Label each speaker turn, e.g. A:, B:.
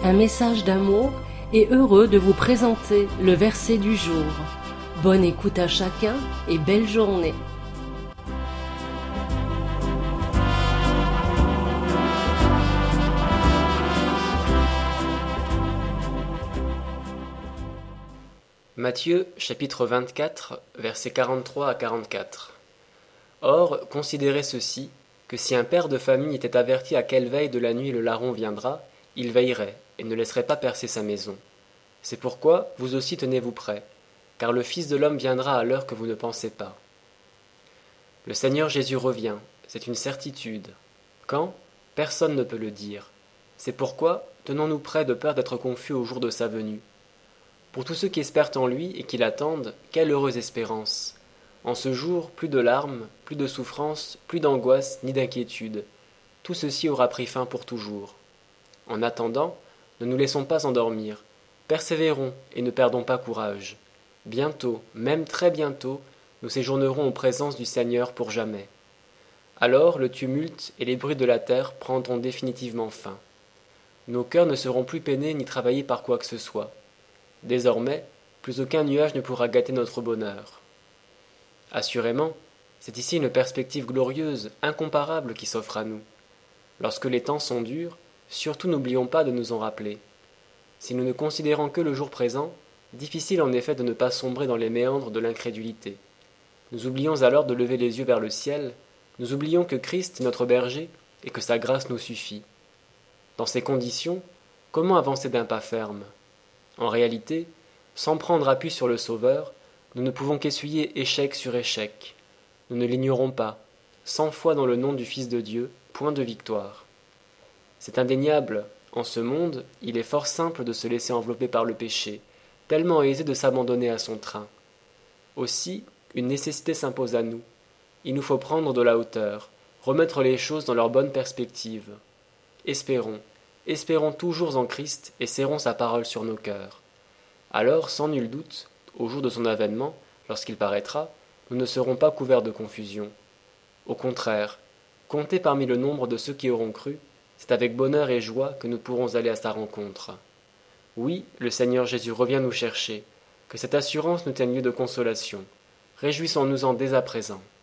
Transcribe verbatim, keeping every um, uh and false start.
A: un message d'amour et heureux de vous présenter le verset du jour. Bonne écoute à chacun et belle journée.
B: Matthieu chapitre vingt-quatre, versets quarante-trois à quarante-quatre. Or, considérez ceci, que si un père de famille était averti à quelle veille de la nuit le larron viendra, il veillerait, et ne laisserait pas percer sa maison. C'est pourquoi vous aussi tenez-vous prêts, car le Fils de l'homme viendra à l'heure que vous ne pensez pas. Le Seigneur Jésus revient, c'est une certitude. Quand? Personne ne peut le dire. C'est pourquoi tenons-nous prêts de peur d'être confus au jour de sa venue. Pour tous ceux qui espèrent en lui et qui l'attendent, quelle heureuse espérance! En ce jour, plus de larmes, plus de souffrances, plus d'angoisse ni d'inquiétude. Tout ceci aura pris fin pour toujours. En attendant, ne nous laissons pas endormir. Persévérons et ne perdons pas courage. Bientôt, même très bientôt, nous séjournerons en présence du Seigneur pour jamais. Alors le tumulte et les bruits de la terre prendront définitivement fin. Nos cœurs ne seront plus peinés ni travaillés par quoi que ce soit. Désormais, plus aucun nuage ne pourra gâter notre bonheur. Assurément, c'est ici une perspective glorieuse, incomparable qui s'offre à nous. Lorsque les temps sont durs, surtout n'oublions pas de nous en rappeler. Si nous ne considérons que le jour présent, difficile en effet de ne pas sombrer dans les méandres de l'incrédulité. Nous oublions alors de lever les yeux vers le ciel, nous oublions que Christ est notre berger et que sa grâce nous suffit. Dans ces conditions, comment avancer d'un pas ferme ? En réalité, sans prendre appui sur le Sauveur, nous ne pouvons qu'essuyer échec sur échec. Nous ne l'ignorons pas. Cent fois dans le nom du Fils de Dieu, point de victoire. C'est indéniable, en ce monde, il est fort simple de se laisser envelopper par le péché, tellement aisé de s'abandonner à son train. Aussi, une nécessité s'impose à nous. Il nous faut prendre de la hauteur, remettre les choses dans leur bonne perspective. Espérons, espérons toujours en Christ et serrons sa parole sur nos cœurs. Alors, sans nul doute, au jour de son avènement, lorsqu'il paraîtra, nous ne serons pas couverts de confusion. Au contraire, comptés parmi le nombre de ceux qui auront cru, c'est avec bonheur et joie que nous pourrons aller à sa rencontre. Oui, le Seigneur Jésus revient nous chercher, que cette assurance nous tienne lieu de consolation. Réjouissons-nous-en dès à présent.